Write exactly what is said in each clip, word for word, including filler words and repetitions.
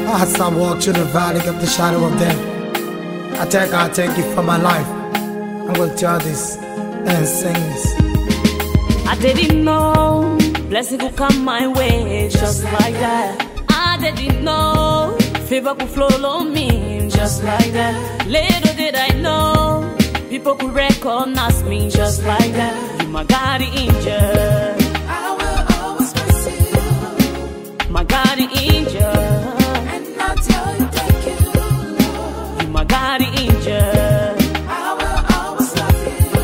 As I walk through the valley of the shadow of death, I tell God, thank you for my life. I'm going to tell this and sing this. I didn't know blessing would come my way just like that. I didn't know favor could flow on me just like that. Little did I know people could recognize me just like that. You my guardian angel, I will always pursue you. My guardian angel, and I'll tell you thank you, Lord. You my guardian angel, I will always love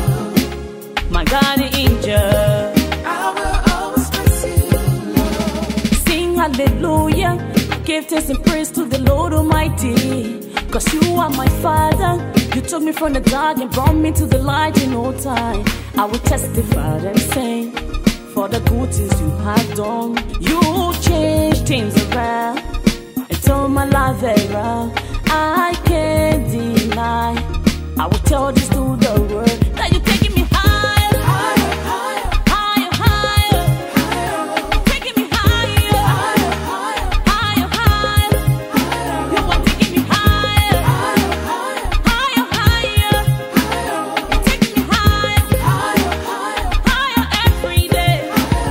you. My guardian angel, I will always pursue you, Lord. Sing hallelujah, give thanks and praise to the Lord Almighty. Cause you are my Father. You took me from the dark and brought me to the light in no time. I will testify and sing for the good things you have done. You changed things around and turn my life around. I can't deny, I will tell this to the world, that you're taking me higher, Higher, higher, higher, higher, higher, taking me higher, higher, higher, higher, higher. higher, You are taking me higher, higher, higher, higher, higher. higher, You're taking me higher, higher, higher, higher every day.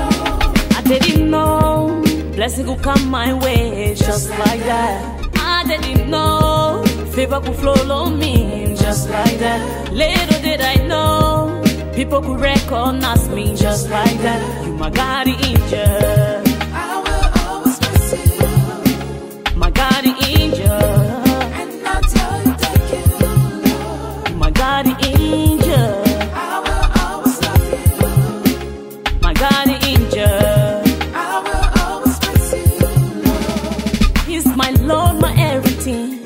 I didn't know blessing would come my way just like that. I didn't know favor could flow on me just like that. Little did I know people could recognize me just like that. You my guardian angel, I will always pursue you. my guardian angel, And I'll tell you thank you, Lord. you my guardian angel, I will always love you. my guardian angel. I will always pursue you, Lord. He's my Lord, my everything.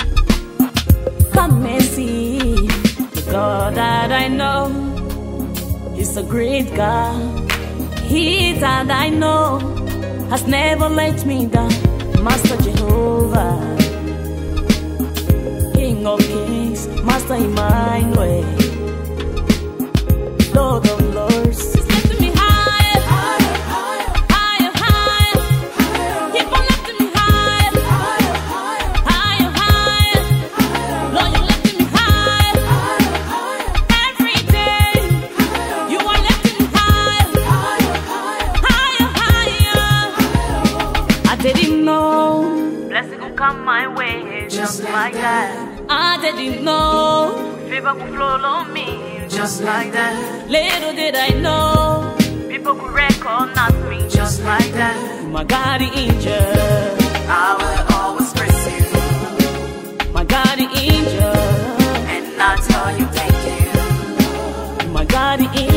Come and see the God that I know. He's a great God. He that I know has never let me down. Master Jehovah, King of Kings, Master Emmanuel, Lord of Lords. He's lifting me higher, Higher, higher, higher, higher. higher, Keep on lifting me higher, higher, higher, higher, higher. higher, Lord, you're lifting me higher higher, higher, every day. You are lifting me higher, higher, higher, higher, higher. I didn't know blessing would come my way just like that. I didn't know favor would flow on me just like that. Little did I know people could recognize me just like that. You my guardian angel, I will always pursue you. my guardian angel, And I'll tell you thank you, Lord. you my guardian